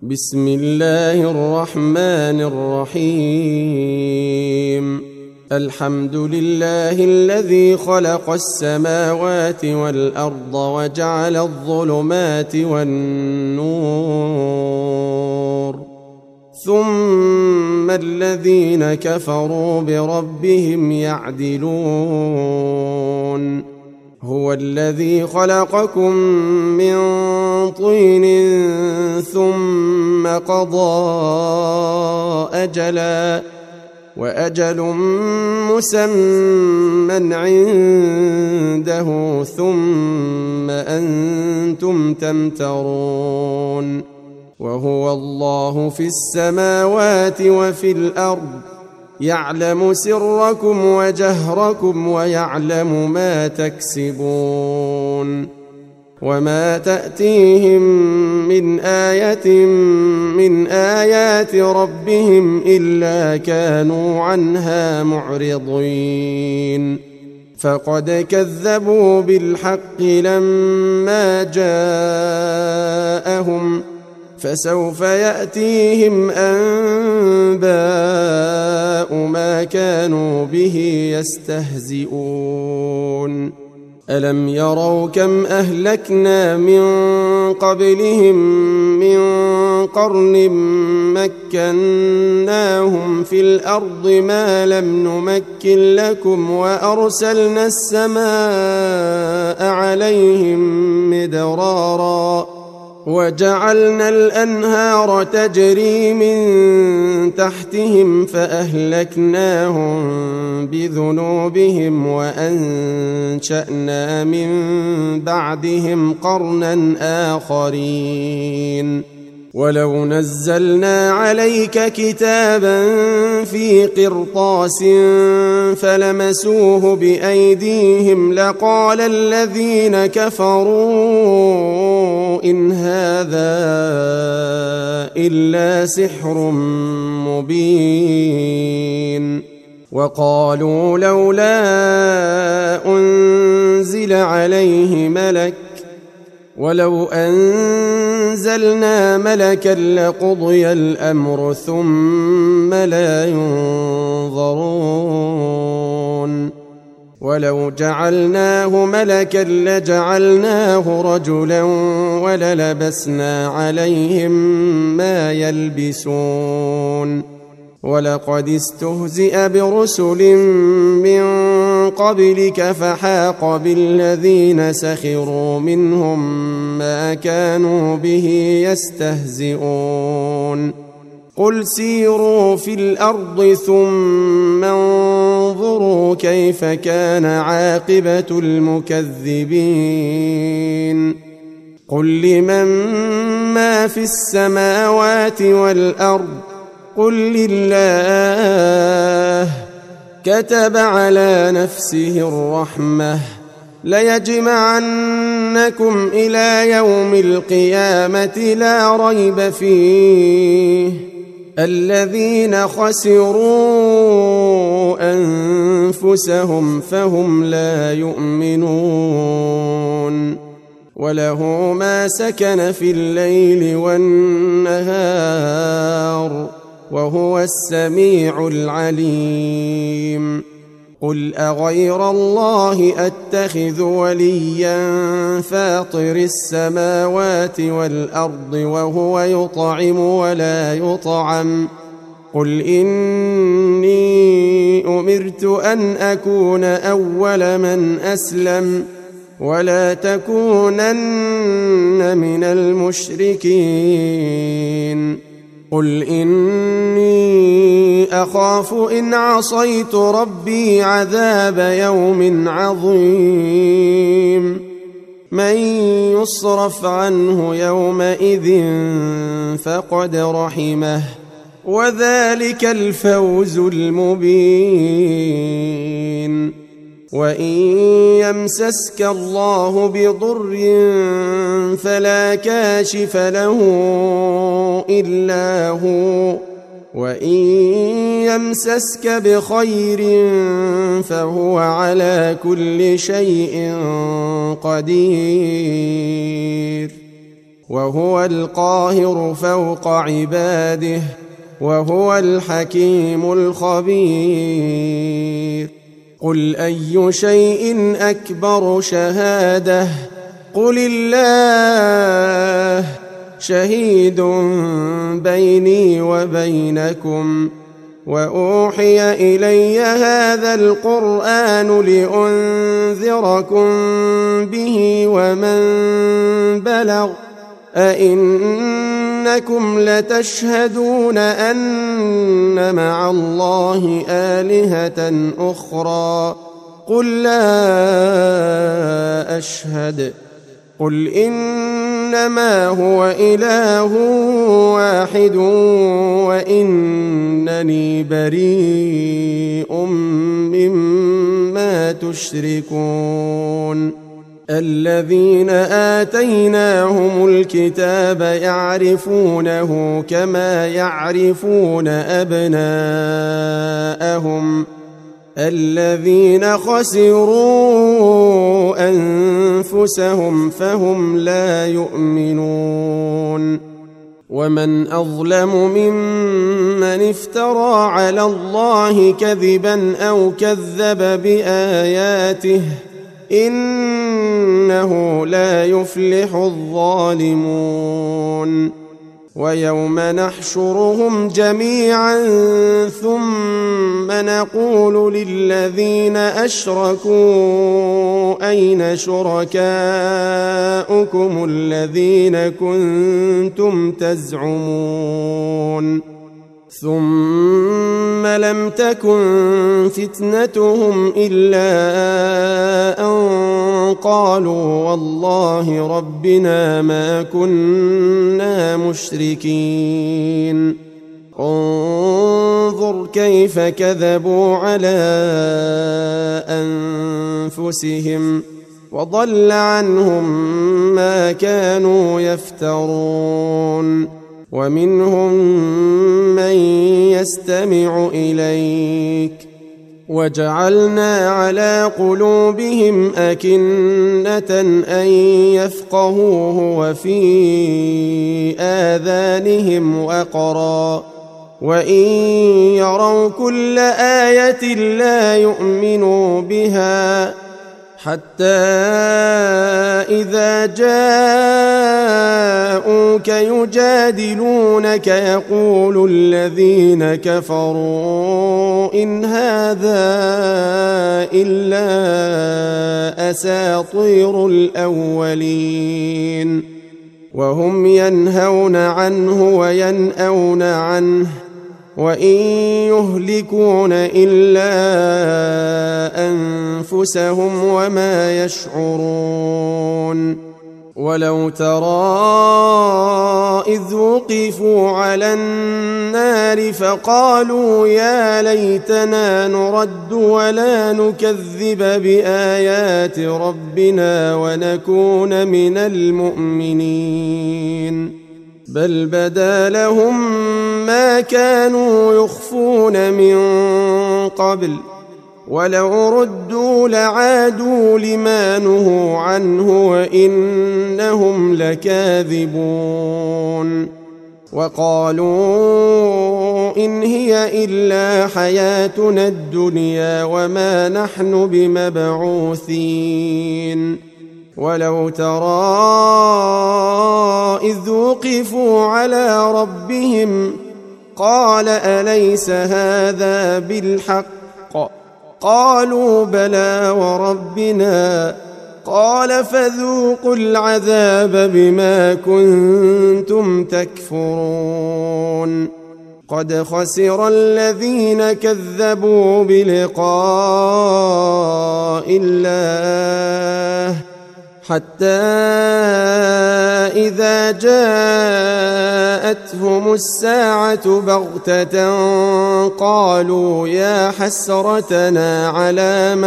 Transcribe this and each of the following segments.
بسم الله الرحمن الرحيم. الحمد لله الذي خلق السماوات والأرض وجعل الظلمات والنور، ثم الذين كفروا بربهم يعدلون. هو الذي خلقكم من طين ثم قضى أجلا، وأجل مسمى عنده، ثم أنتم تمترون. وهو الله في السماوات وفي الأرض، يعلم سركم وجهركم ويعلم ما تكسبون. وما تأتيهم من آية من آيات ربهم إلا كانوا عنها معرضين. فقد كذبوا بالحق لما جاءهم، فسوف يأتيهم أنباء ما كانوا به يستهزئون. ألم يروا كم أهلكنا من قبلهم من قرن مكناهم في الأرض ما لم نمكن لكم، وأرسلنا السماء عليهم مدرارا، وجعلنا الأنهار تجري من تحتهم فأهلكناهم بذنوبهم، وأنشأنا من بعدهم قرنا آخرين. ولو نزلنا عليك كتابا في قرطاس فلمسوه بأيديهم لقال الذين كفروا إن هذا إلا سحر مبين. وقالوا لولا أنزل عليه ملك، ولو أنزلنا ملكا لقضي الأمر ثم لا ينظرون. ولو جعلناه ملكا لجعلناه رجلا وللبسنا عليهم ما يلبسون. ولقد استهزئ برسل من قبلك فحاق بالذين سخروا منهم ما كانوا به يستهزئون. قل سيروا في الأرض ثم انظروا كيف كان عاقبة المكذبين. قل لمن ما في السماوات والأرض، قل لله. كتب على نفسه الرحمة ليجمعنكم إلى يوم القيامة لا ريب فيه. الذين خسروا أنفسهم فهم لا يؤمنون. وله ما سكن في الليل والنهار، وهو السميع العليم. قل أغير الله أتخذ وليا فاطر السماوات والأرض وهو يطعم ولا يطعم. قل إني أمرت أن أكون أول من أسلم ولا تكونن من المشركين. قل إني أخاف إن عصيت ربي عذاب يوم عظيم. من يصرف عنه يومئذ فقد رحمه، وذلك الفوز المبين. وإن يمسسك الله بضر فلا كاشف له إلا هو، وإن يمسسك بخير فهو على كل شيء قدير. وهو القاهر فوق عباده وهو الحكيم الخبير. قل أي شيء أكبر شهادة قل الله شهيد بيني وبينكم وأوحي إلي هذا القرآن لأنذركم به ومن بلغ أئنكم لتشهدون أن مع الله آلهة أخرى قل لا أشهد قل إنما هو إله واحد وإنني بريء مما تشركون. الذين آتيناهم الكتاب يعرفونه كما يعرفون أبناءهم الذين خسروا أنفسهم فهم لا يؤمنون. ومن أظلم ممن افترى على الله كذبا أو كذب بآياته إنه لا يفلح الظالمون. ويوم نحشرهم جميعا ثم نقول للذين أشركوا أين شركاؤكم الذين كنتم تزعمون ثم لم تكن فتنتهم إلا أن قالوا والله ربنا ما كنا مشركين. انظر كيف كذبوا على أنفسهم وضل عنهم ما كانوا يفترون. ومنهم من يستمع إليك وجعلنا على قلوبهم أكنة أن يفقهوه وفي آذانهم وقرا وإن يروا كل آية لا يؤمنوا بها حتى إذا جاءوك يجادلونك يقول الذين كفروا إن هذا إلا أساطير الأولين وهم ينهون عنه وينأون عنه وإن يهلكون إلا أنفسهم وما يشعرون. ولو ترى إذ وقفوا على النار فقالوا يا ليتنا نرد ولا نكذب بآيات ربنا ونكون من المؤمنين بل بدا لهم ما كانوا يخفون من قبل ولو ردوا لعادوا لما نهوا عنه وإنهم لكاذبون. وقالوا إن هي إلا حياتنا الدنيا وما نحن بمبعوثين. ولو ترى إذ وقفوا على ربهم قال أليس هذا بالحق قالوا بلى وربنا قال فذوقوا العذاب بما كنتم تكفرون. قد خسر الذين كذبوا بلقاء الله حتى إذا جاءتهم الساعة بغتة قالوا يا حسرتنا على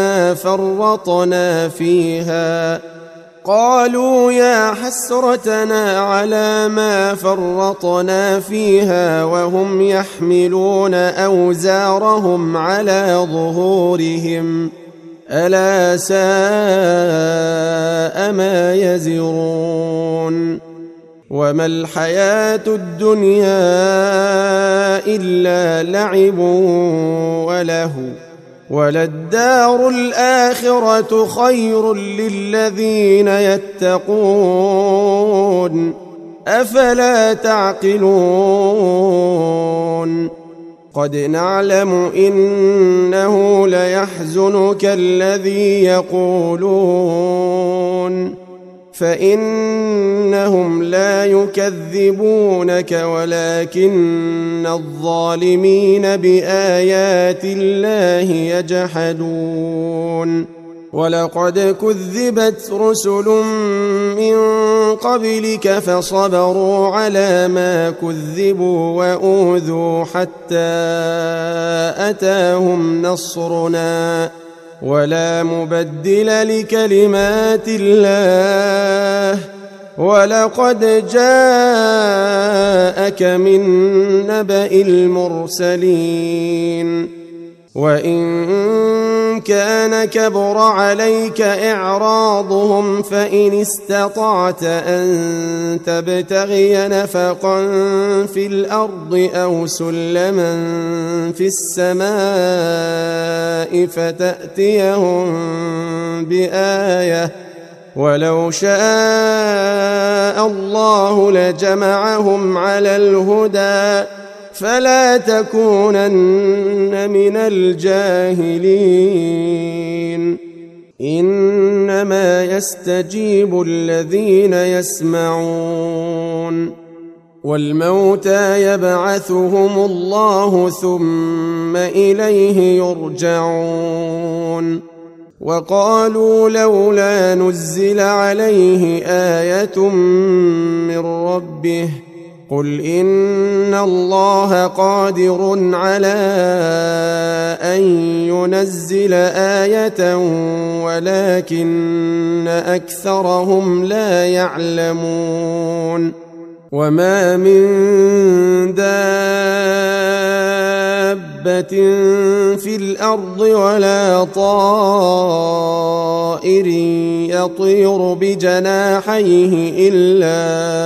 ما فرطنا فيها وهم يحملون أوزارهم على ظهورهم ألا ساء ما يزرون. وما الحياة الدنيا إلا لعب ولهو وللدار الآخرة خير للذين يتقون أفلا تعقلون قد نعلم إنه ليحزنك الذي يقولون فإنهم لا يكذبونك ولكن الظالمين بآيات الله يجحدون ولقد كذبت رسل من قبلك فصبروا على ما كذبوا وأوذوا حتى أتاهم نصرنا ولا مبدل لكلمات الله ولقد جاءك من نبأ المرسلين وإن كان كبر عليك إعراضهم فإن استطعت أن تبتغي نفقا في الأرض أو سلما في السماء فتأتيهم بآية ولو شاء الله لجمعهم على الهدى فلا تكونن من الجاهلين إنما يستجيب الذين يسمعون والموتى يبعثهم الله ثم إليه يرجعون وقالوا لولا نزل عليه آية من ربه قل إن الله قادر على أن ينزل آية ولكن أكثرهم لا يعلمون وما من دابة في الأرض ولا طائر يطير بجناحيه إلا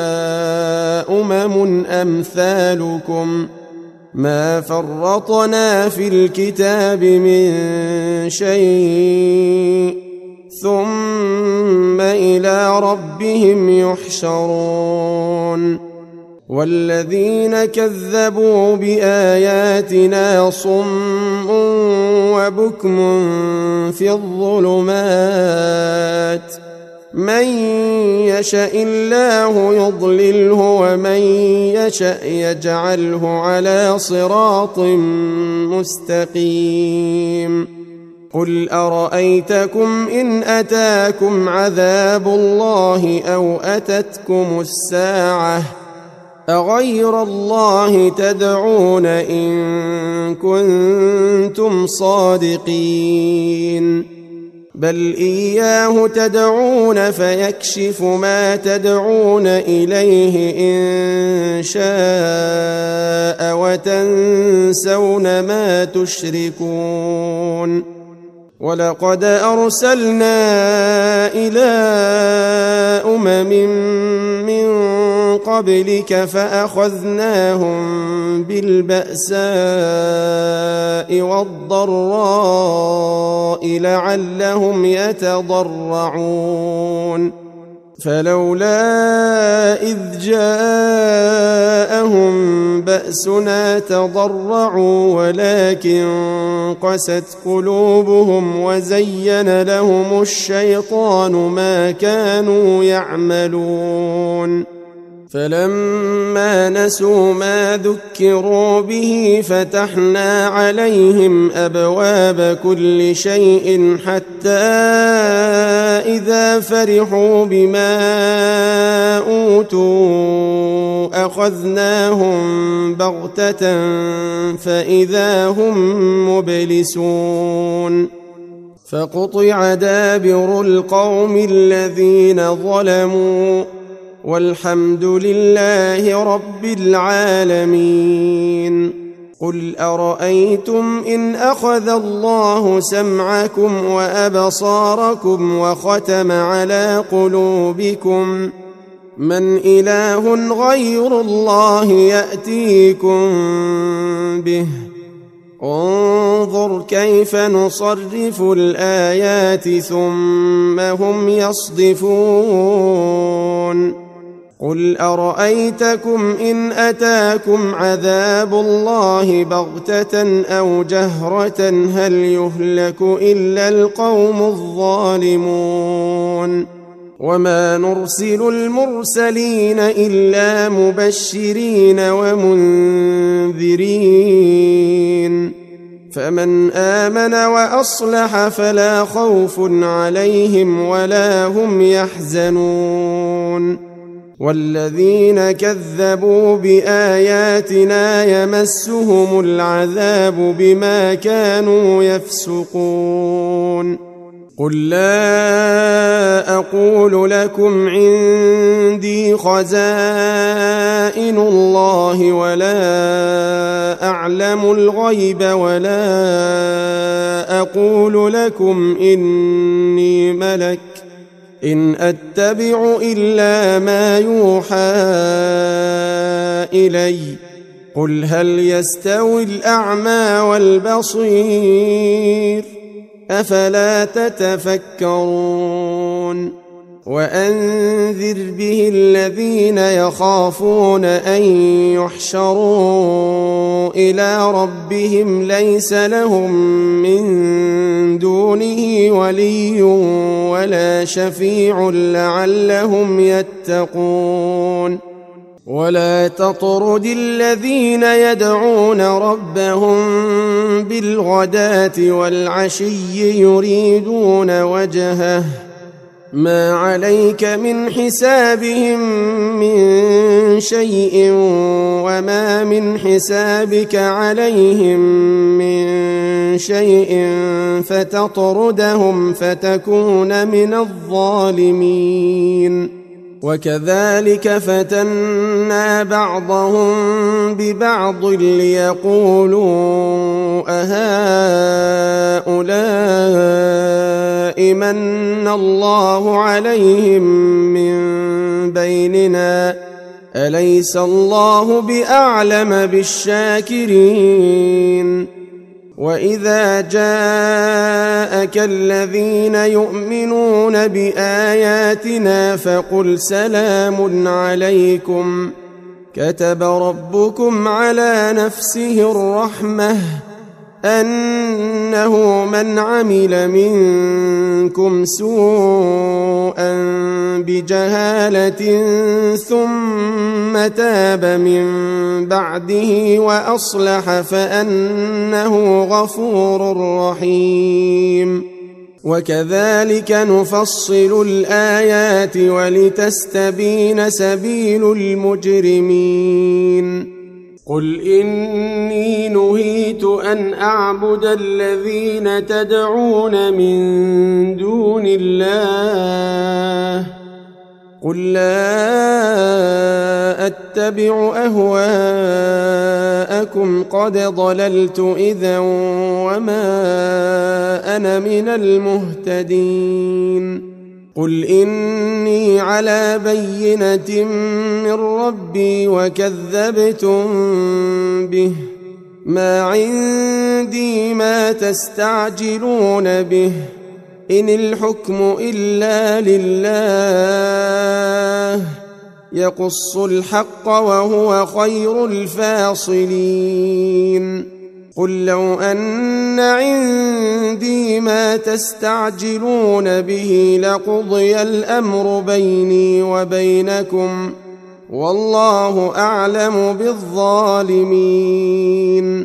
أمم أمثالكم ما فرطنا في الكتاب من شيء ثم إلى ربهم يحشرون والذين كذبوا بآياتنا صم وبكم في الظلمات من يشاء الله يضلله ومن يشاء يجعله على صراط مستقيم قل أرأيتكم إن أتاكم عذاب الله أو أتتكم الساعة أغير الله تدعون إن كنتم صادقين بل إياه تدعون فيكشف ما تدعون إليه إن شاء وتنسون ما تشركون ولقد أرسلنا إلى من قبلك فأخذناهم بالبأساء والضراء لعلهم يتضرعون فلولا إذ جاءهم بأسنا تضرعوا ولكن قست قلوبهم وزين لهم الشيطان ما كانوا يعملون فلما نسوا ما ذكروا به فتحنا عليهم أبواب كل شيء حتى إذا فرحوا بما أوتوا أخذناهم بغتة فإذا هم مبلسون فقطع دابر القوم الذين ظلموا والحمد لله رب العالمين قل أرأيتم إن أخذ الله سمعكم وأبصاركم وختم على قلوبكم من إله غير الله يأتيكم به انظر كيف نصرف الآيات ثم هم يصدفون قل أرأيتكم إن أتاكم عذاب الله بغتة أو جهرة هل يهلك إلا القوم الظالمون وما نرسل المرسلين إلا مبشرين ومنذرين فمن آمن وأصلح فلا خوف عليهم ولا هم يحزنون والذين كذبوا بآياتنا يمسهم العذاب بما كانوا يفسقون قل لا أقول لكم عندي خزائن الله ولا أعلم الغيب ولا أقول لكم إني ملك إن أتبع إلا ما يوحى إلي قل هل يستوي الأعمى والبصير أفلا تتفكرون وأنذر به الذين يخافون أن يحشروا إلى ربهم ليس لهم من دونه ولي ولا شفيع لعلهم يتقون ولا تطرد الذين يدعون ربهم بالغداة والعشي يريدون وجهه ما عليك من حسابهم من شيء وما من حسابك عليهم من شيء فتطردهم فتكون من الظالمين وكذلك فتنا بعضهم ببعض ليقولوا أهؤلاء من الله عليهم من بيننا أليس الله بأعلم بالشاكرين وإذا جاءك الذين يؤمنون بآياتنا فقل سلام عليكم كتب ربكم على نفسه الرحمة أنه من عمل منكم سوءا بجهالة ثم تاب من بعده وأصلح فأنه غفور رحيم وكذلك نفصل الآيات ولتستبين سبيل المجرمين قل إني نهيت أن أعبد الذين تدعون من دون الله قل لا أتبع أهواءكم قد ضللت إذا وما أنا من المهتدين قل إني على بينة من ربي وكذبتم به ما عندي ما تستعجلون به إن الحكم إلا لله يقص الحق وهو خير الفاصلين قل لو أن عندي ما تستعجلون به لقضي الأمر بيني وبينكم والله أعلم بالظالمين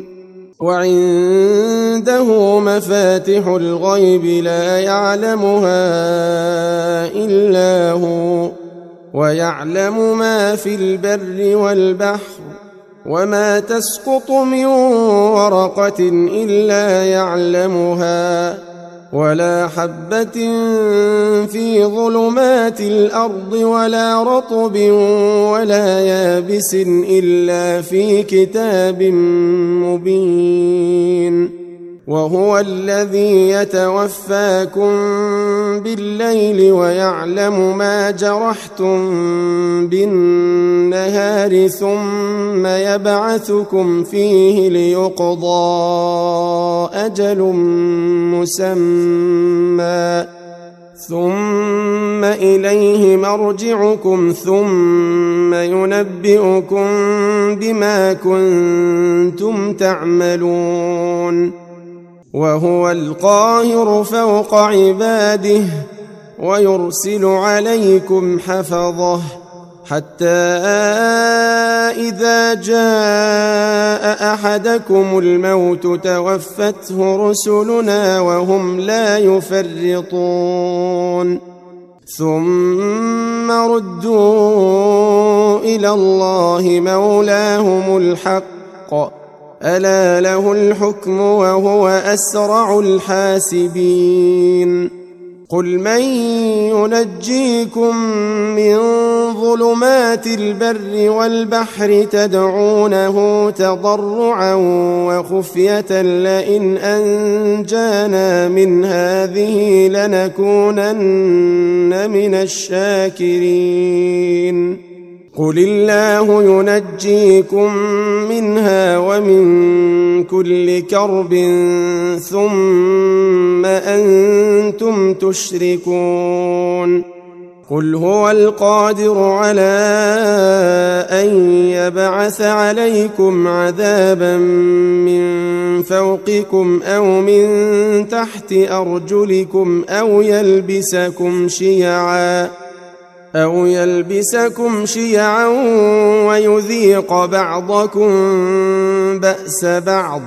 وعنده مفاتح الغيب لا يعلمها إلا هو ويعلم ما في البر والبحر وما تسقط من ورقة إلا يعلمها ولا حبة في ظلمات الأرض ولا رطب ولا يابس إلا في كتاب مبين وهو الذي يتوفاكم بالليل ويعلم ما جرحتم بالنهار ثم يبعثكم فيه ليقضى أجل مسمى ثم إليه مرجعكم ثم ينبئكم بما كنتم تعملون وهو القاهر فوق عباده ويرسل عليكم حفظه حتى إذا جاء أحدكم الموت توفته رسلنا وهم لا يفرطون ثم ردوا إلى الله مولاهم الحق ألا له الحكم وهو أسرع الحاسبين قل من ينجيكم من ظلمات البر والبحر تدعونه تضرعا وخفية لئن أنجانا من هذه لنكونن من الشاكرين قل الله ينجيكم منها ومن كل كرب ثم أنتم تشركون قل هو القادر على أن يبعث عليكم عذابا من فوقكم أو من تحت أرجلكم أو يلبسكم شيعا ويذيق بعضكم بأس بعض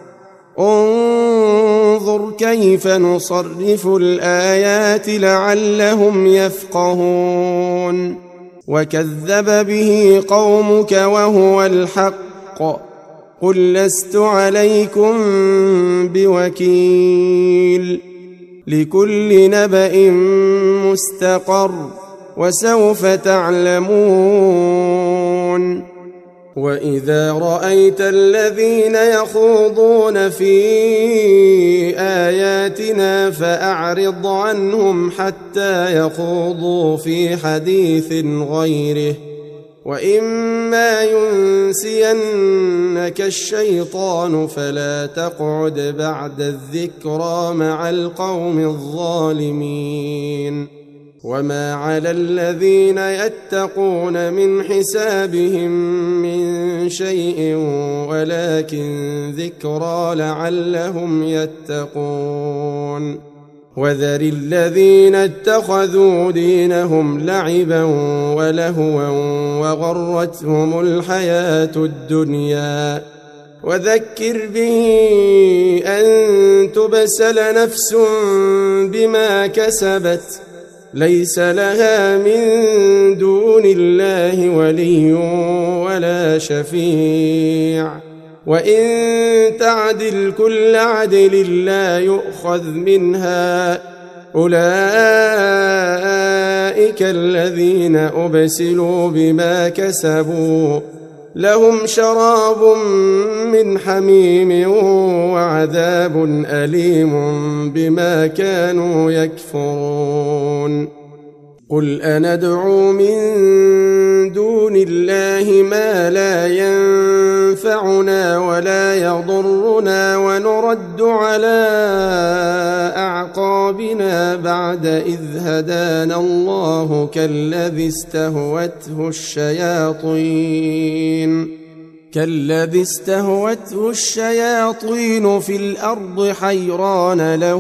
انظر كيف نصرف الآيات لعلهم يفقهون وكذب به قومك وهو الحق قل لست عليكم بوكيل لكل نبأ مستقر وسوف تعلمون وإذا رأيت الذين يخوضون في آياتنا فأعرض عنهم حتى يخوضوا في حديث غيره وإما ينسينك الشيطان فلا تقعد بعد الذكرى مع القوم الظالمين وما على الذين يتقون من حسابهم من شيء ولكن ذكرى لعلهم يتقون وذر الذين اتخذوا دينهم لعبا ولهوا وغرتهم الحياة الدنيا وذكر به أن تبسل نفس بما كسبت ليس لها من دون الله ولي ولا شفيع وإن تعدل كل عدل لا يؤخذ منها أولئك الذين أبسلوا بما كسبوا لهم شراب من حميم وعذاب أليم بما كانوا يكفرون قل أندعو من دون الله ما لا ينفعنا ولا يضرنا ونرد على أعقابنا بعد إذ هدانا الله كالذي استهوته الشياطين في الأرض حيران له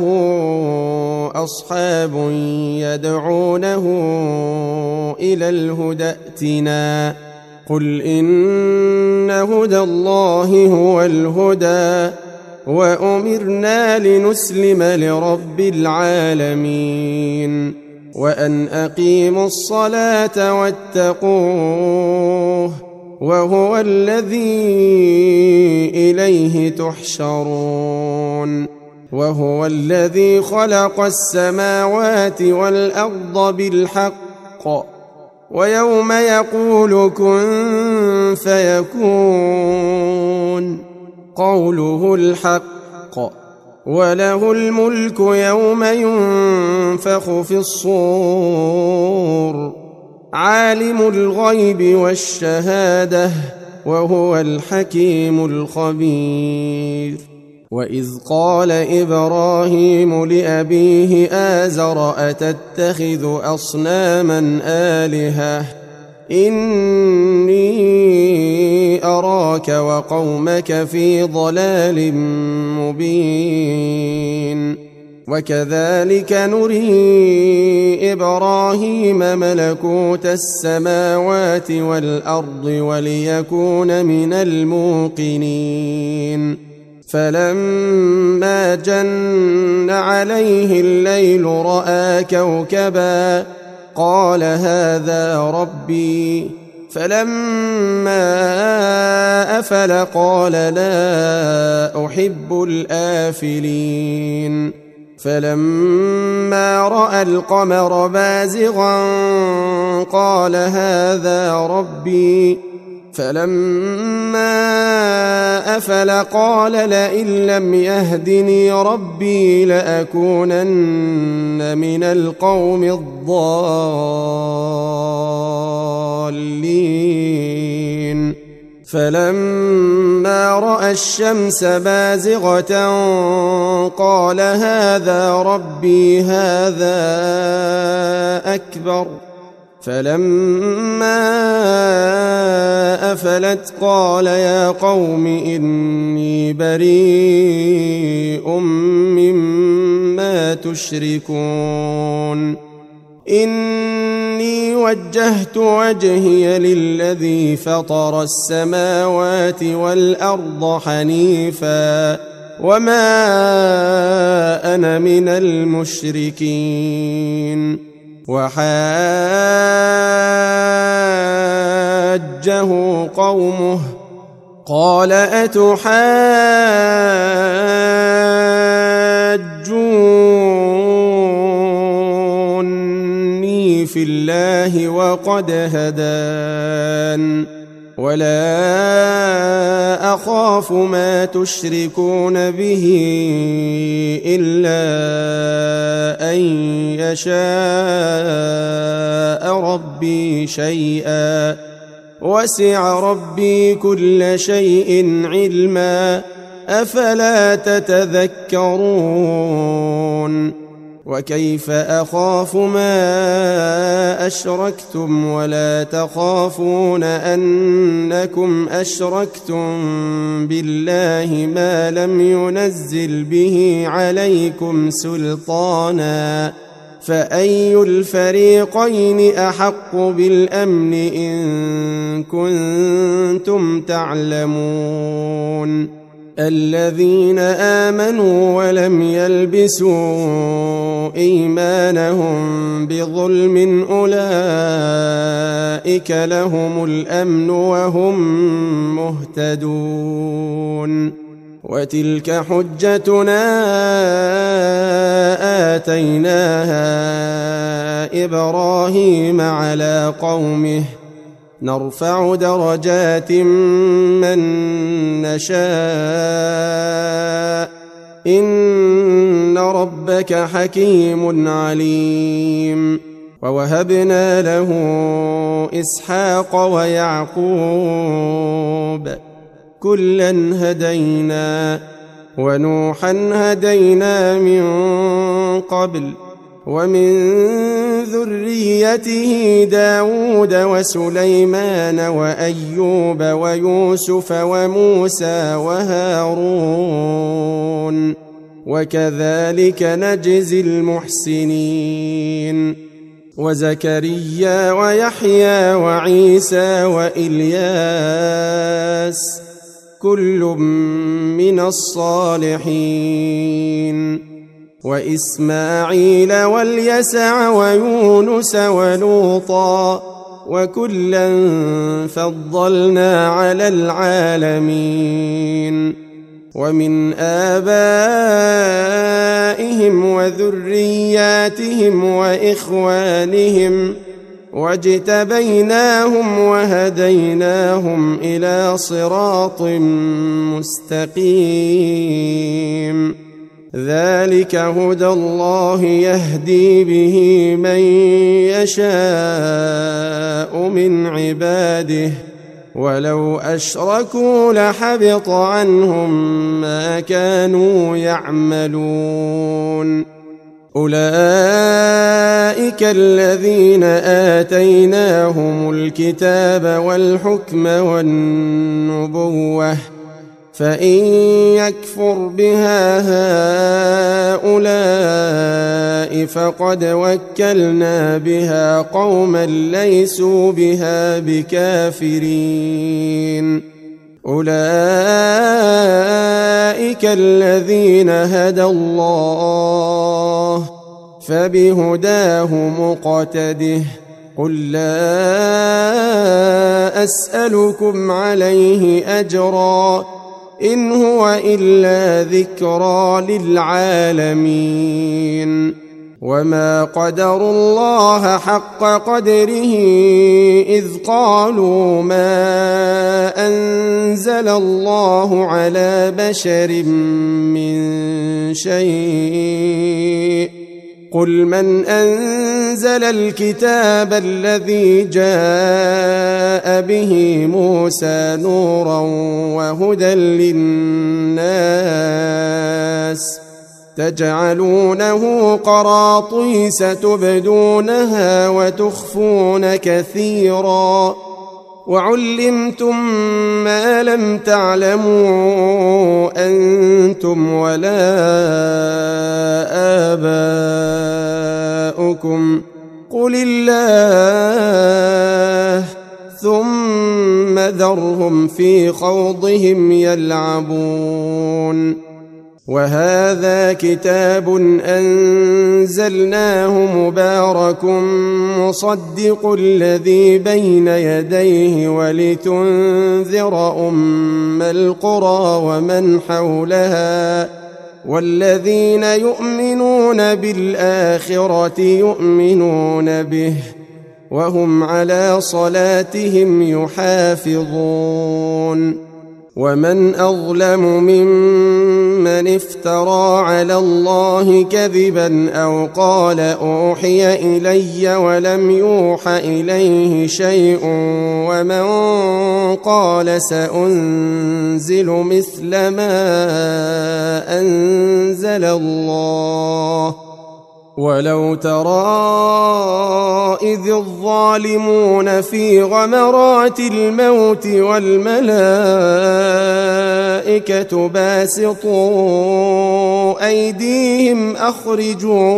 أصحاب يدعونه إلى الهدى ائتنا قل إن هدى الله هو الهدى وأمرنا لنسلم لرب العالمين وأن أقيموا الصلاة واتقوه وهو الذي إليه تحشرون وهو الذي خلق السماوات والأرض بالحق ويوم يقول كن فيكون قوله الحق وله الملك يوم ينفخ في الصور عالم الغيب والشهادة وهو الحكيم الخبير وإذ قال إبراهيم لأبيه آزر أتتخذ أصناما آلهة إني أراك وقومك في ضلال مبين وكذلك نري إبراهيم ملكوت السماوات والأرض وليكون من الموقنين فلما جن عليه الليل رأى كوكبا قال هذا ربي فلما أفل قال لا أحب الآفلين فلما رأى القمر بازغا قال هذا ربي فلما أفل قال لئن لم يهدني ربي لأكونن من القوم الضالين فلما رأى الشمس بازغة قال هذا ربي هذا أكبر فلما أفلت قال يا قوم إني بريء مما تشركون إني وجهت وجهي للذي فطر السماوات والأرض حنيفا وما أنا من المشركين وحاجه قومه قال أتحاجوني في الله وقد هدان ولا أخاف ما تشركون به إلا أن يشاء ربي شيئا وسع ربي كل شيء علما أفلا تتذكرون وكيف أخاف ما أشركتم ولا تخافون أنكم أشركتم بالله ما لم ينزل به عليكم سلطانا فأي الفريقين أحق بالأمن إن كنتم تعلمون الذين آمنوا ولم يلبسوا إيمانهم بظلم أولئك لهم الأمن وهم مهتدون وتلك حجتنا آتيناها إبراهيم على قومه نرفع درجات من نشاء إن ربك حكيم عليم ووهبنا له إسحاق ويعقوب كلا هدينا ونوحا هدينا من قبل ومن ذريته داود وسليمان وأيوب ويوسف وموسى وهارون وكذلك نجزي المحسنين وزكريا ويحيى وعيسى وإلياس كل من الصالحين وإسماعيل واليسع ويونس ولوطا وكلا فضلنا على العالمين ومن آبائهم وذرياتهم وإخوانهم واجتبيناهم وهديناهم إلى صراط مستقيم ذلك هدى الله يهدي به من يشاء من عباده ولو أشركوا لحبط عنهم ما كانوا يعملون أولئك الذين آتيناهم الكتاب والحكم والنبوة فإن يكفر بها هؤلاء فقد وكلنا بها قوما ليسوا بها بكافرين أولئك الذين هدى الله فبهداه مقتده قل لا أسألكم عليه أجرا إن هو إلا ذكرى للعالمين وما قدروا الله حق قدره إذ قالوا ما أنزل الله على بشر من شيء قل من أنزل الكتاب الذي جاء به موسى نورا وهدى للناس تجعلونه قراطيس تبدونها وتخفون كثيرا وعلمتم ما لم تعلموا أنتم ولا آباؤكم قل الله ثم ذرهم في خوضهم يلعبون وهذا كتاب أنزلناه مبارك مصدق الذي بين يديه ولتنذر أم القرى ومن حولها والذين يؤمنون بالآخرة يؤمنون به وهم على صلاتهم يحافظون ومن أظلم ممن افترى على الله كذبا أو قال أوحي إلي ولم يوح إليه شيء ومن قال سأنزل مثل ما أنزل الله ولو ترى إذ الظالمون في غمرات الموت والملائكة باسطوا أيديهم أخرجوا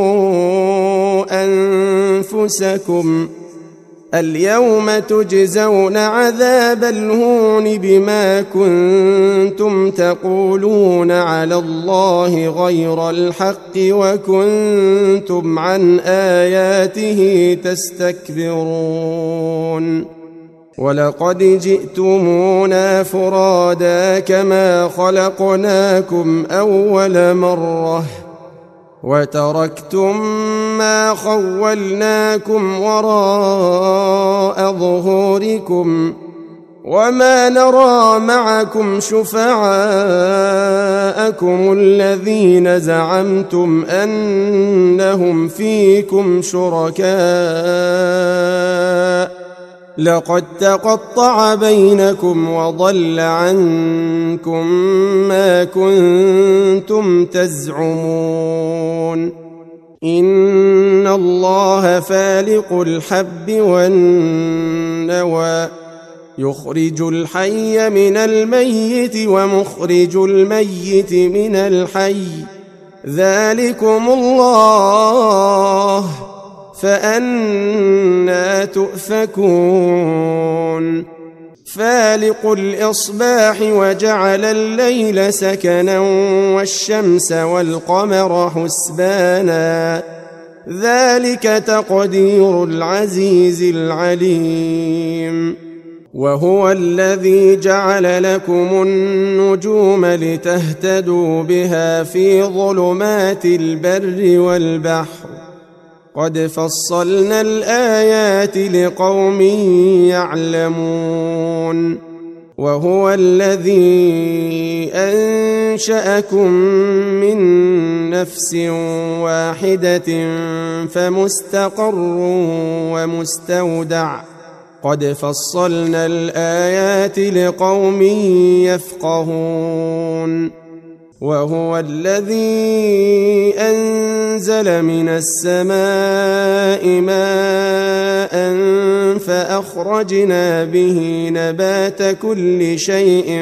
أنفسكم اليوم تجزون عذاب الهون بما كنتم تقولون على الله غير الحق وكنتم عن آياته تستكبرون ولقد جئتمونا فرادا كما خلقناكم أول مرة وتركتم ما خولناكم وراء ظهوركم وما نرى معكم شفعاءكم الذين زعمتم أنهم فيكم شركاء لقد تقطع بينكم وضل عنكم ما كنتم تزعمون إن الله فالق الحب والنوى يخرج الحي من الميت ومخرج الميت من الحي ذلكم الله فأنى تؤفكون فالق الإصباح وجعل الليل سكنا والشمس والقمر حسبانا ذلك تقدير العزيز العليم وهو الذي جعل لكم النجوم لتهتدوا بها في ظلمات البر والبحر قد فصلنا الآيات لقوم يعلمون وهو الذي أنشأكم من نفس واحدة فمستقر ومستودع قد فصلنا الآيات لقوم يفقهون وهو الذي أنزل من السماء ماء فأخرجنا به نبات كل شيء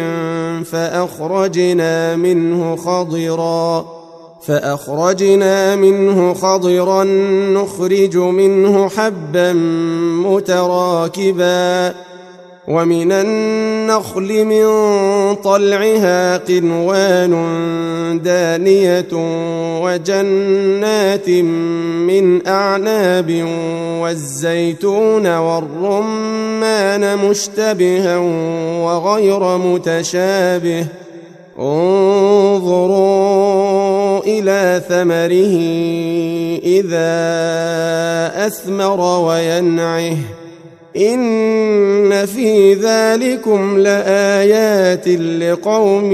فأخرجنا منه خضرا نخرج منه حبا متراكبا ومن النخل من طلعها قنوان دانية وجنات من أعناب والزيتون والرمان مشتبها وغير متشابه انظروا إلى ثمره إذا أثمر وينعه إن في ذلكم لآيات لقوم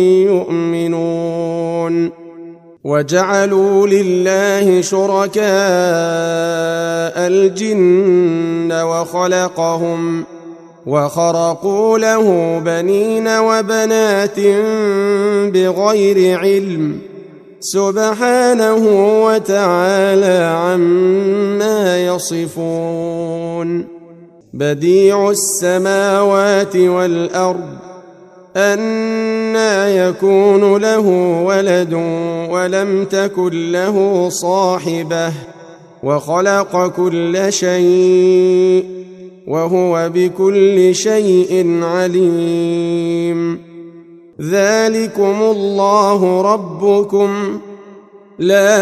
يؤمنون وجعلوا لله شركاء الجن وخلقهم وخرقوا له بنين وبنات بغير علم سبحانه وتعالى عما يصفون بديع السماوات والأرض أنى يكون له ولد ولم تكن له صاحبة وخلق كل شيء وهو بكل شيء عليم ذلكم الله ربكم لا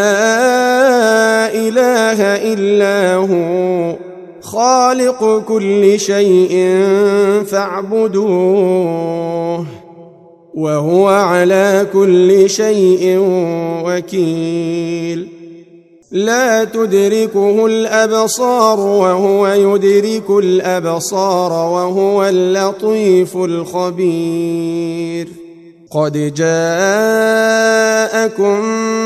إله إلا هو خالق كل شيء فاعبدوه وهو على كل شيء وكيل لا تدركه الأبصار وهو يدرك الأبصار وهو اللطيف الخبير قد جاءكم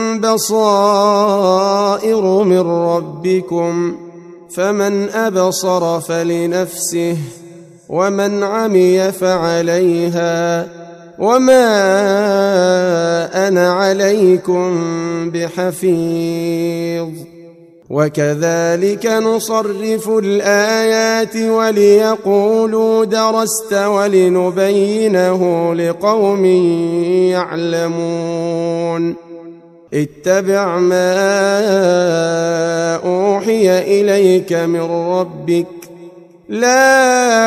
بصائر من ربكم فمن أبصر فلنفسه ومن عمي فعليها وما أنا عليكم بحفيظ وكذلك نصرف الآيات وليقولوا درست ولنبينه لقوم يعلمون اتبع ما أوحي إليك من ربك لا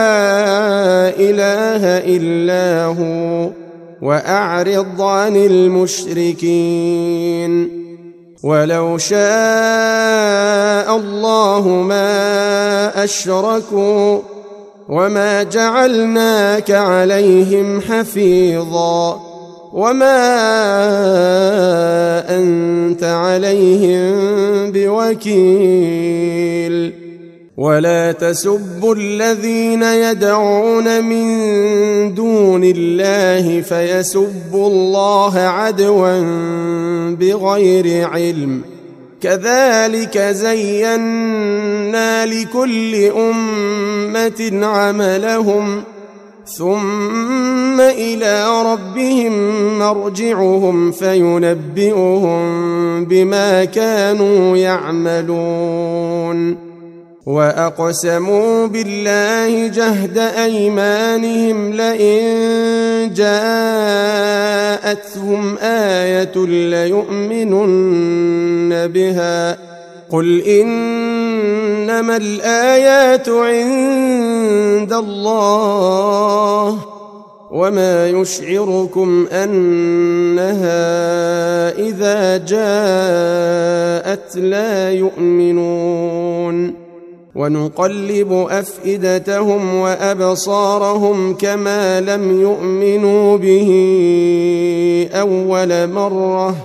إله إلا هو وأعرض عن المشركين ولو شاء الله ما أشركوا وما جعلناك عليهم حفيظا وما أنت عليهم بوكيل ولا تسبوا الذين يدعون من دون الله فيسبوا الله عدوا بغير علم كذلك زينا لكل أمة عملهم ثم إلى ربهم مرجعهم فينبئهم بما كانوا يعملون وأقسموا بالله جهد أيمانهم لئن جاءتهم آية ليؤمنن بها قل إنما الآيات عند الله وما يشعركم أنها إذا جاءت لا يؤمنون ونقلب أفئدتهم وأبصارهم كما لم يؤمنوا به أول مرة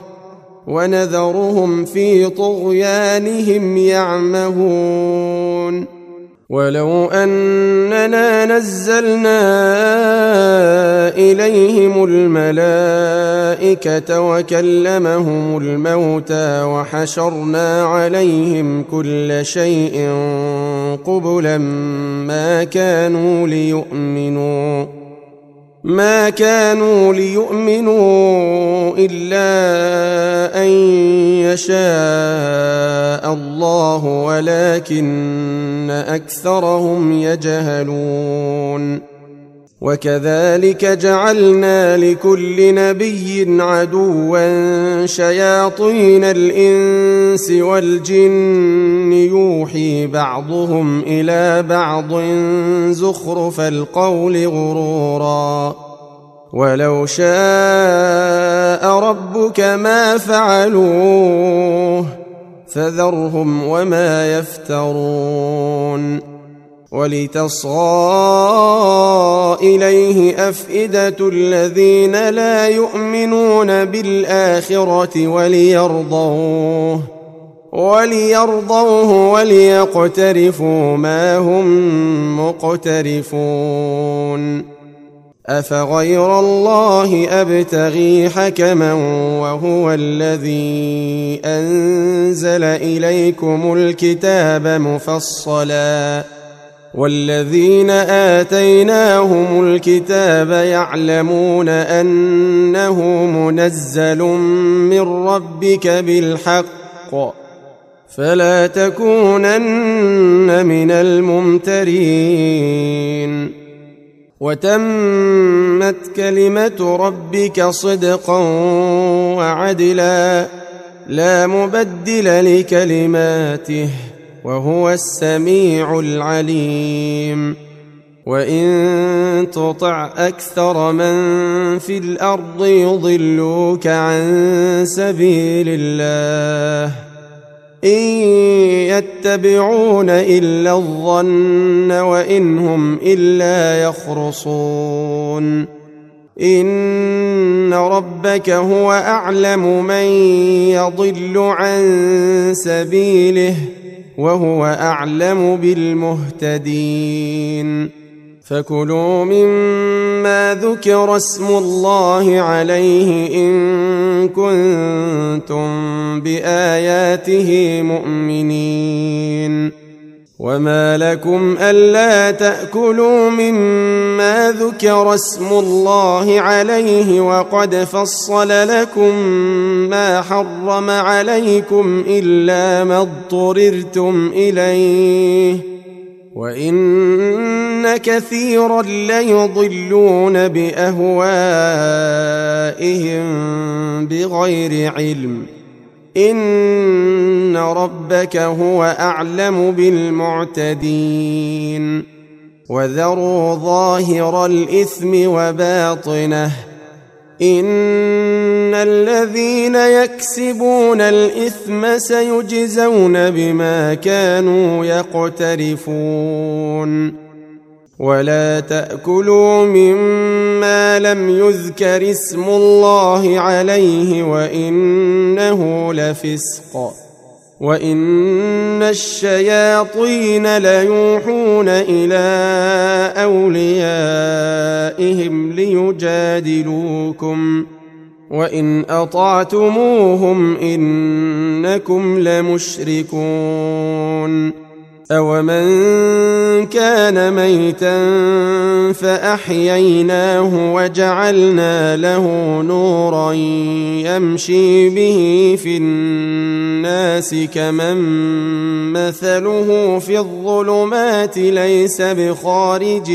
ونذرهم في طغيانهم يعمهون ولو أننا نزلنا إليهم الملائكة وكلمهم الموتى وحشرنا عليهم كل شيء قبلا ما كانوا ليؤمنوا إلا أن يشاء الله ولكن أكثرهم يجهلون. وكذلك جعلنا لكل نبي عدوا شياطين الإنس والجن يوحي بعضهم إلى بعض زخرف القول غرورا ولو شاء ربك ما فعلوه فذرهم وما يفترون. ولتصغى إليه أفئدة الذين لا يؤمنون بالآخرة وليرضوه وليقترفوا ما هم مقترفون. أفغير الله أبتغي حكما وهو الذي أنزل إليكم الكتاب مفصلا والذين آتيناهم الكتاب يعلمون أنه منزل من ربك بالحق فلا تكونن من الممترين. وتمت كلمة ربك صدقا وعدلا لا مبدل لكلماته وهو السميع العليم. وإن تطع أكثر من في الأرض يضلوك عن سبيل الله إن يتبعون إلا الظن وإن هم إلا يخرصون. إن ربك هو أعلم من يضل عن سبيله وهو أعلم بالمهتدين. فكلوا مما ذكر اسم الله عليه إن كنتم بآياته مؤمنين. وما لكم ألا تأكلوا مما ذكر اسم الله عليه وقد فصل لكم ما حرم عليكم إلا ما اضطررتم إليه وإن كثيرا ليضلون بأهوائهم بغير علم إن ربك هو أعلم بالمعتدين. وذروا ظاهر الإثم وباطنه إن الذين يكسبون الإثم سيجزون بما كانوا يقترفون. ولا تأكلوا مما لم يذكر اسم الله عليه وإنه لفسق وإن الشياطين ليوحون إلى أوليائهم ليجادلوكم وإن أطعتموهم إنكم لمشركون. أومن كان ميتا فأحييناه وجعلنا له نورا يمشي به في الناس كمن مثله في الظلمات ليس بخارج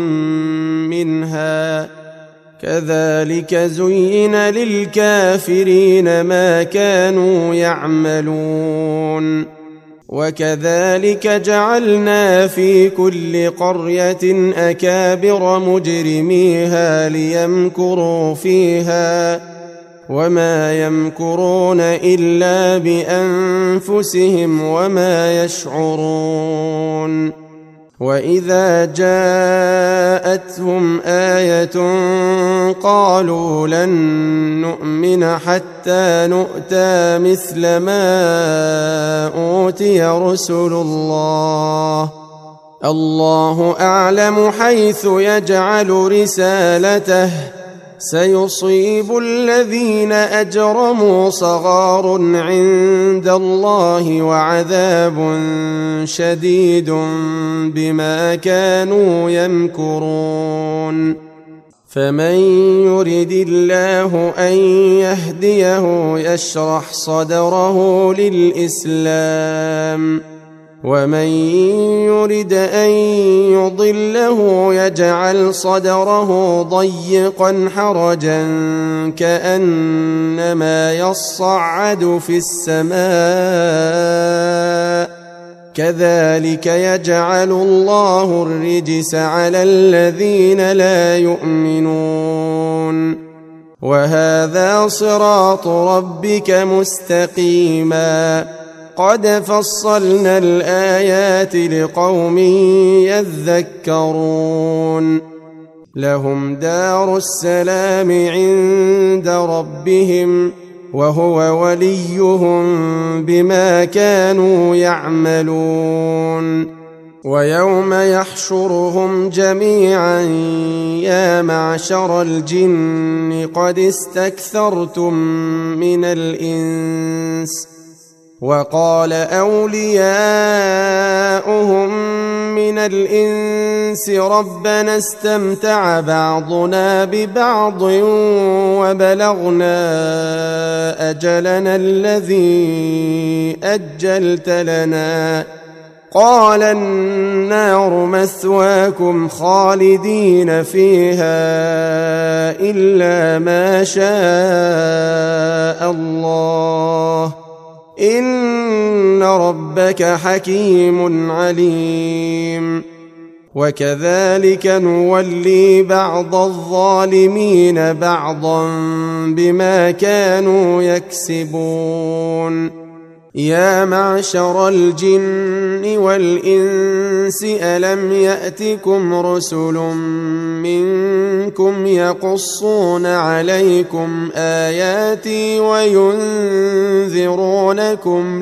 منها كذلك زين للكافرين ما كانوا يعملون. وكذلك جعلنا في كل قرية أكابر مجرميها ليمكروا فيها وما يمكرون إلا بأنفسهم وما يشعرون. وإذا جاءتهم آية قالوا لن نؤمن حتى نؤتى مثل ما أوتي رسل الله الله أعلم حيث يجعل رسالته سيصيب الذين أجرموا صغار عند الله وعذاب شديد بما كانوا يمكرون فمن يرد الله أن يهديه يشرح صدره للإسلام ومن يرد أن يضله يجعل صدره ضيقا حرجا كأنما يصعد في السماء كذلك يجعل الله الرجس على الذين لا يؤمنون وهذا صراط ربك مستقيما قد فصلنا الآيات لقوم يذكرون لهم دار السلام عند ربهم وهو وليهم بما كانوا يعملون ويوم يحشرهم جميعا يا معشر الجن قد استكثرتم من الإنس وقال أولياؤهم من الإنس ربنا استمتع بعضنا ببعض وبلغنا أجلنا الذي أجلت لنا قال النار مثواكم خالدين فيها إلا ما شاء الله إن ربك حكيم عليم وكذلك نولي بعض الظالمين بعضا بما كانوا يكسبون يا معشر الجن والإنس ألم يأتكم رسل منكم يقصون عليكم آياتي وينذرونكم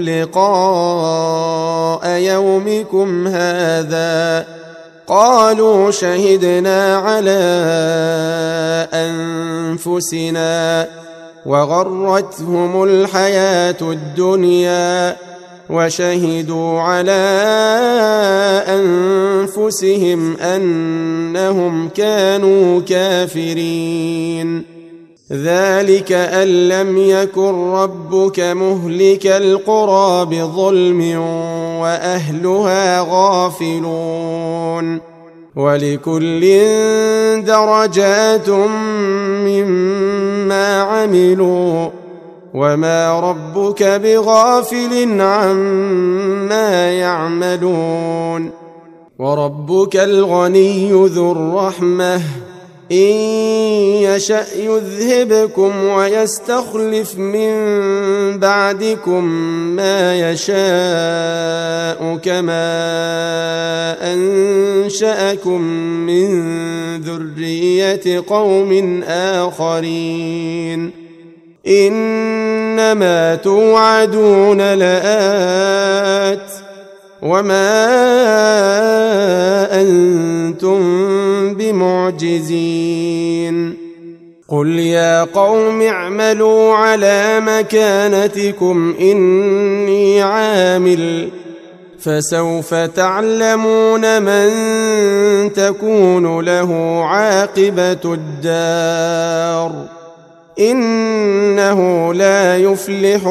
لقاء يومكم هذا قالوا شهدنا على أنفسنا وغرتهم الحياة الدنيا وشهدوا على أنفسهم أنهم كانوا كافرين ذلك أن لم يكن ربك مهلك القرى بظلم وأهلها غافلون ولكل درجات مما عملوا وما ربك بغافل عما يعملون وربك الغني ذو الرحمة إن يشأ يذهبكم ويستخلف من بعدكم ما يشاء كما أنشأكم من ذرية قوم آخرين إنما توعدون لآت وما أنتم بمعجزين قل يا قوم اعملوا على مكانتكم إني عامل فسوف تعلمون من تكون له عاقبة الدار إنه لا يفلح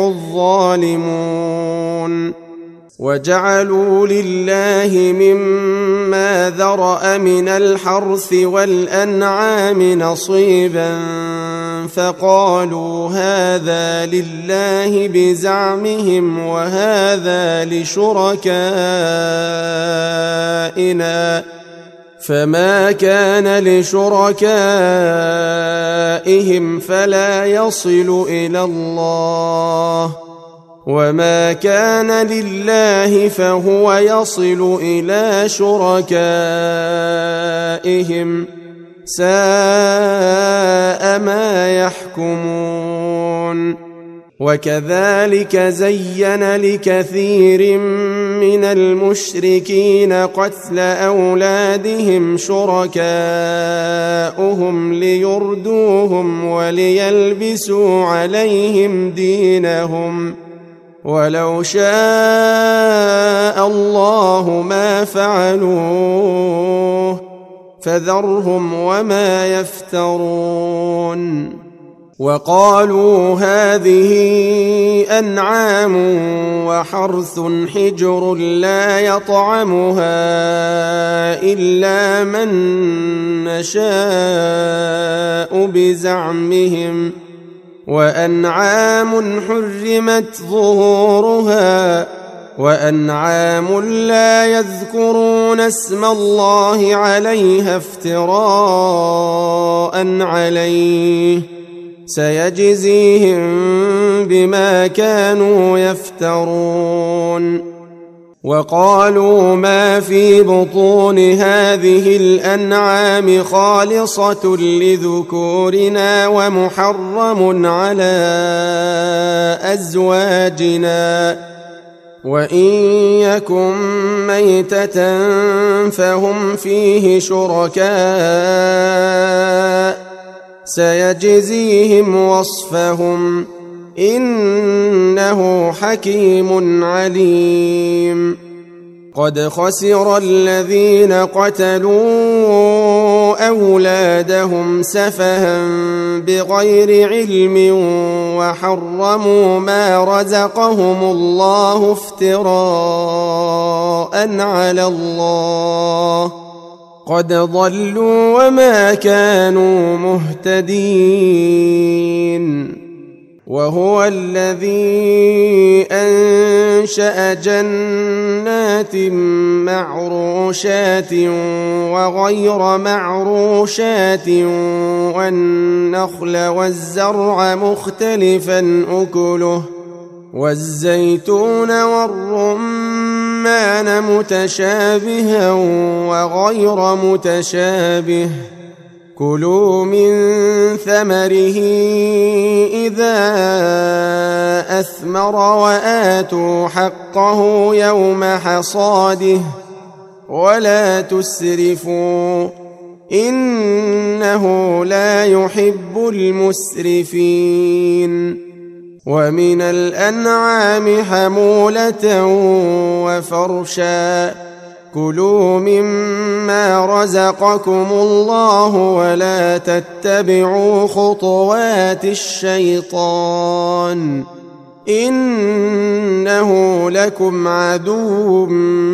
الظالمون وجعلوا لله مما ذرأ من الحرث والأنعام نصيبا فقالوا هذا لله بزعمهم وهذا لشركائنا فما كان لشركائهم فلا يصل إلى الله وما كان لله فهو يصل إلى شركائهم ساء ما يحكمون وكذلك زين لكثير من المشركين قتل أولادهم شركاؤهم ليردوهم وليلبسوا عليهم دينهم ولو شاء الله ما فعلوه فذرهم وما يفترون. وقالوا هذه أنعام وحرث حجر لا يطعمها إلا من نشاء بزعمهم وأنعام حرمت ظهورها وأنعام لا يذكرون اسم الله عليها افتراء عليه سيجزيهم بما كانوا يفترون. وقالوا ما في بطون هذه الأنعام خالصة لذكورنا ومحرم على أزواجنا وإن يكن ميتة فهم فيه شركاء سيجزيهم وصفهم إنه حكيم عليم. قد خسر الذين قتلوا أولادهم سفها بغير علم وحرموا ما رزقهم الله افتراء على الله قد ضلوا وما كانوا مهتدين. وهو الذي أنشأ جنات معروشات وغير معروشات والنخل والزرع مختلفا أكله والزيتون والرمان متشابها وغير متشابه كلوا من ثمره إذا أثمر وآتوا حقه يوم حصاده ولا تسرفوا إنه لا يحب المسرفين. ومن الأنعام حمولة وفرشا كلوا مما رزقكم الله ولا تتبعوا خطوات الشيطان إنه لكم عدو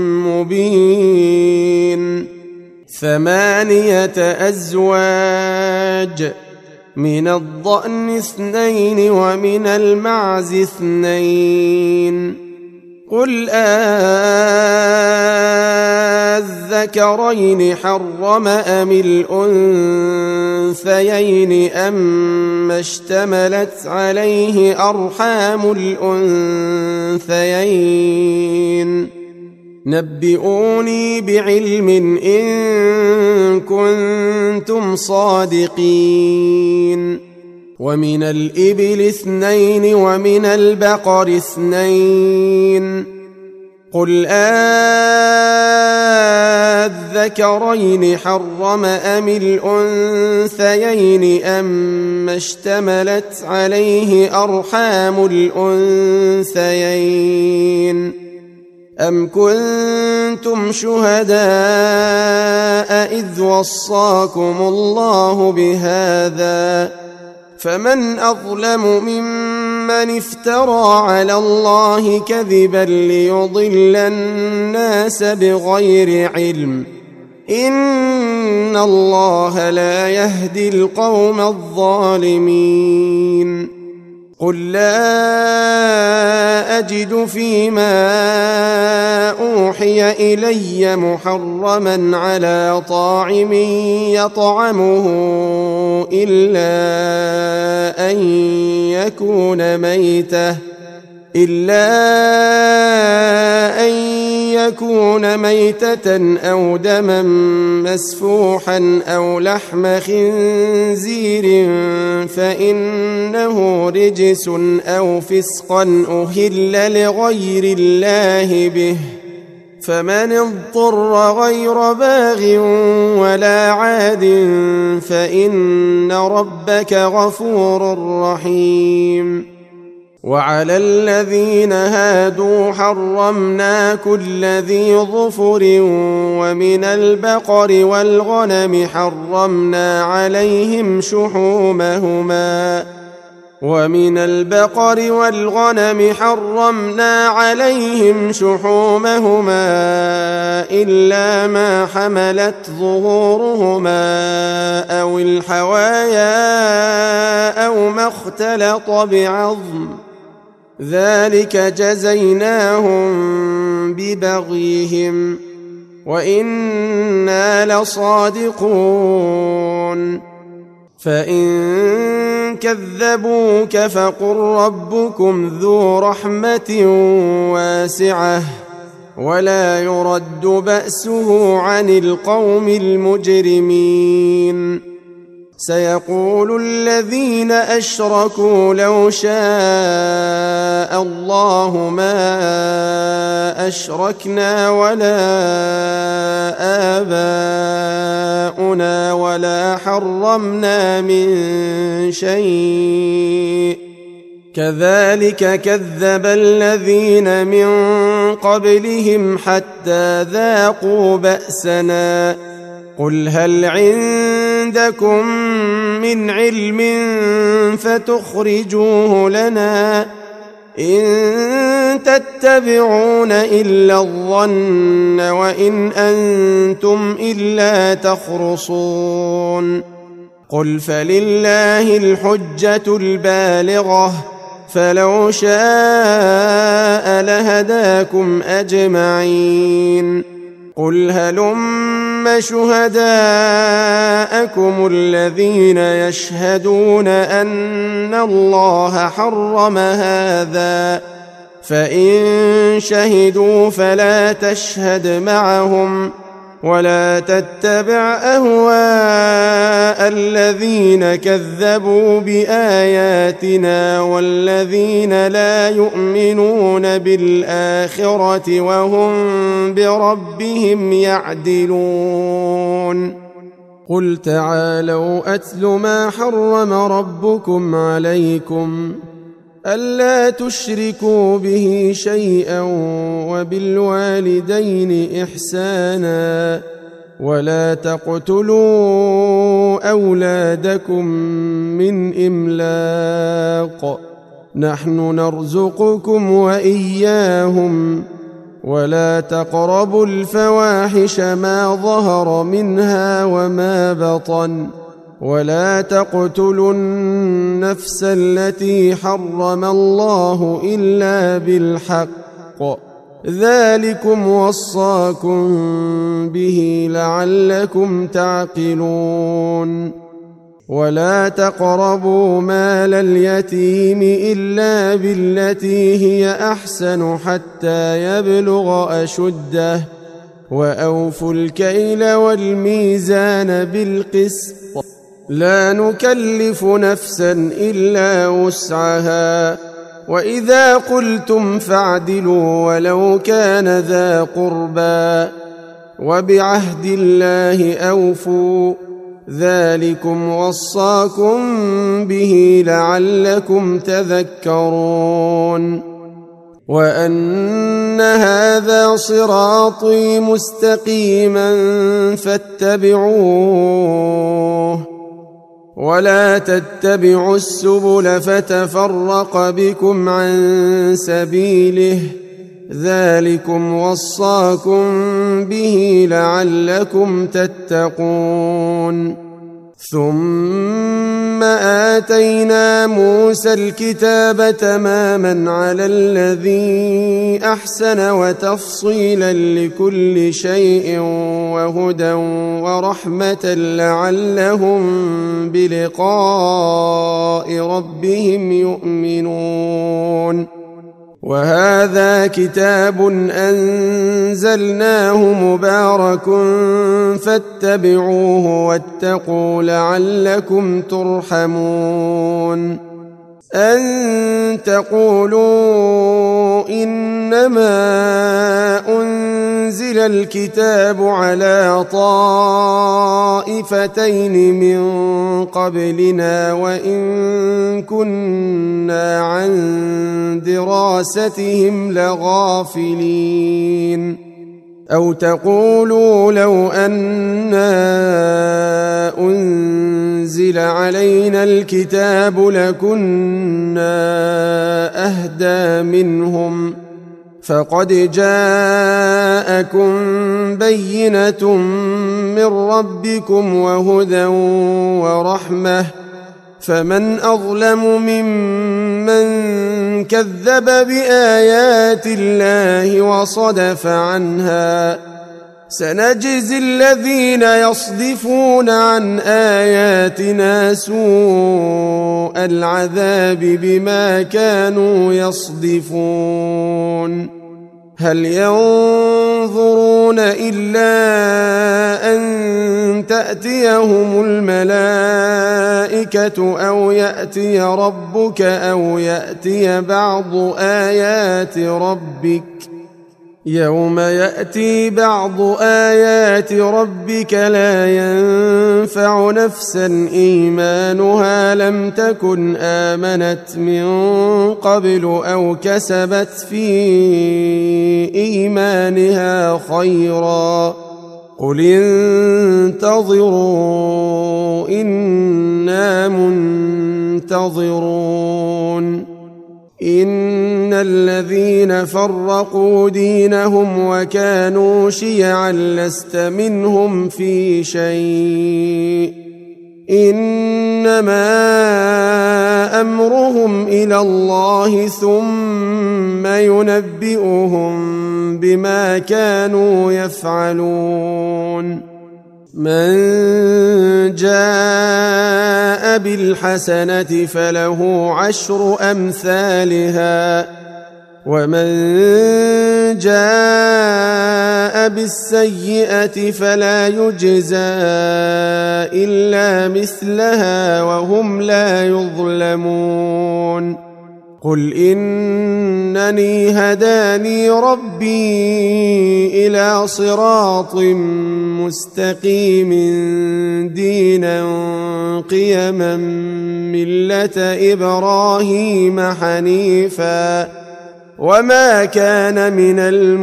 مبين. 8 أزواج من الضأن 2 ومن المعز 2 قل أذكرين حرم أم الأنثيين أما اشتملت عليه أرحام الأنثيين نبئوني بعلم إن كنتم صادقين. ومن الإبل 2 ومن البقر 2 قل أذكرين حرم أم الأنثيين أما اشتملت عليه أرحام الأنثيين أم كنتم شهداء إذ وصاكم الله بهذا فمن أظلم ممن افترى على الله كذبا ليضل الناس بغير علم إن الله لا يهدي القوم الظالمين. قل لا أجد فيما أوحي إلي محرما على طاعم يطعمه إلا أن يكون ميتة أو دما مسفوحا أو لحم خنزير فإنه رجس أو فسقا أهل لغير الله به فمن اضطر غير باغ ولا عاد فإن ربك غفور رحيم. وعلى الذين هادوا حرمنا كل ذي ظفر ومن البقر والغنم حرمنا عليهم شحومهما إلا ما حملت ظهورهما أو الحوايا أو ما اختلط بعظم ذلك جزيناهم ببغيهم وإنا لصادقون. فإن كذبوك فقل ربكم ذو رحمة واسعة ولا يرد بأسه عن القوم المجرمين. سيقول الذين أشركوا لو شاء الله ما أشركنا ولا آباؤنا ولا حرمنا من شيء كذلك كذب الذين من قبلهم حتى ذاقوا بأسنا. قل هل عندكم من علم فتخرجوه لنا إن تتبعون إلا الظن وإن أنتم إلا تخرصون. قل فلله الحجة البالغة فلو شاء لهداكم أجمعين. قل هلم شهداءكم الذين يشهدون أن الله حرم هذا فإن شهدوا فلا تشهد معهم ولا تتبع أهواء الذين كذبوا بآياتنا والذين لا يؤمنون بالآخرة وهم بربهم يعدلون. قل تعالوا أتل ما حرم ربكم عليكم ألا تشركوا به شيئا وبالوالدين إحسانا ولا تقتلوا أولادكم من إملاق نحن نرزقكم وإياهم ولا تقربوا الفواحش ما ظهر منها وما بطن ولا تقتلوا النفس التي حرم الله إلا بالحق ذلكم وصاكم به لعلكم تعقلون. ولا تقربوا مال اليتيم إلا بالتي هي أحسن حتى يبلغ أشده وأوفوا الكيل والميزان بالقسط لا نكلف نفسا إلا وسعها وإذا قلتم فاعدلوا ولو كان ذا قربى وبعهد الله أوفوا ذلكم وصاكم به لعلكم تذكرون. وأن هذا صراطي مستقيما فاتبعوه ولا تتبعوا السبل فتفرق بكم عن سبيله ذلكم وصاكم به لعلكم تتقون. ثم آتينا موسى الكتاب تماما على الذي أحسن وتفصيلا لكل شيء وهدى ورحمة لعلهم بلقاء ربهم يؤمنون. وهذا كتاب أنزلناه مبارك فاتبعوه واتقوا لعلكم ترحمون. أن تقولوا إنما أنزل الكتاب على طائفتين من قبلنا وإن كنا عن دراستهم لغافلين أو تقولوا لو أنا أنزل علينا الكتاب لكنا أهدى منهم فقد جاءكم بينة من ربكم وهدى ورحمة فمن أظلم ممن كذب بآيات الله وصدف عنها سنجزي الذين يصدفون عن آياتنا سوء العذاب بما كانوا يصدفون هل ينظرون إلا أن تأتيهم الملائكة أو يأتي ربك أو يأتي بعض آيات ربك يوم يأتي بعض آيات ربك لا ينفع نفسا إيمانها لم تكن آمنت من قبل أو كسبت في إيمانها خيرا قل انتظروا إنا منتظرون إن الذين فرقوا دينهم وكانوا شيعا لست منهم في شيء إنما أمرهم إلى الله ثم ينبئهم بما كانوا يفعلون من جاء بالحسنة فله عشر أمثالها ومن جاء بالسيئة فلا يجزى إلا مثلها وهم لا يظلمون قل إنني هداني ربي إلى صراط مستقيم دينا قيما ملة إبراهيم حنيفا وما كان من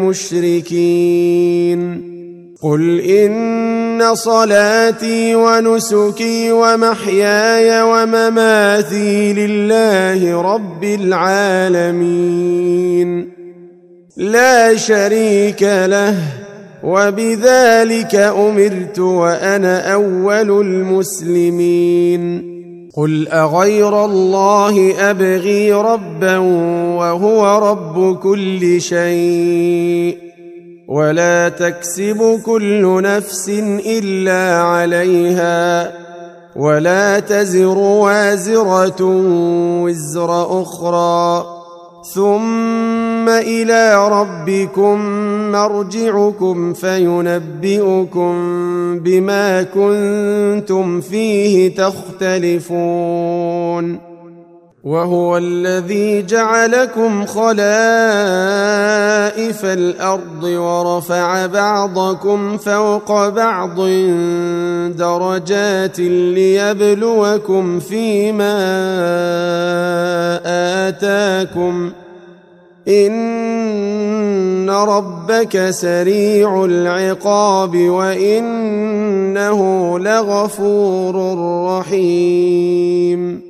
المشركين قل إن صلاتي ونسكي ومحياي ومماتي لله رب العالمين لا شريك له وبذلك أمرت وأنا أول المسلمين قل أغير الله أبغي ربا وهو رب كل شيء ولا تكسب كل نفس إلا عليها ولا تزر وازرة وزر أخرى ثم إلى ربكم مرجعكم فينبئكم بما كنتم فيه تختلفون وهو الذي جعلكم خلائف الأرض ورفع بعضكم فوق بعض درجات ليبلوكم فيما آتاكم إن ربك سريع العقاب وإنه لغفور رحيم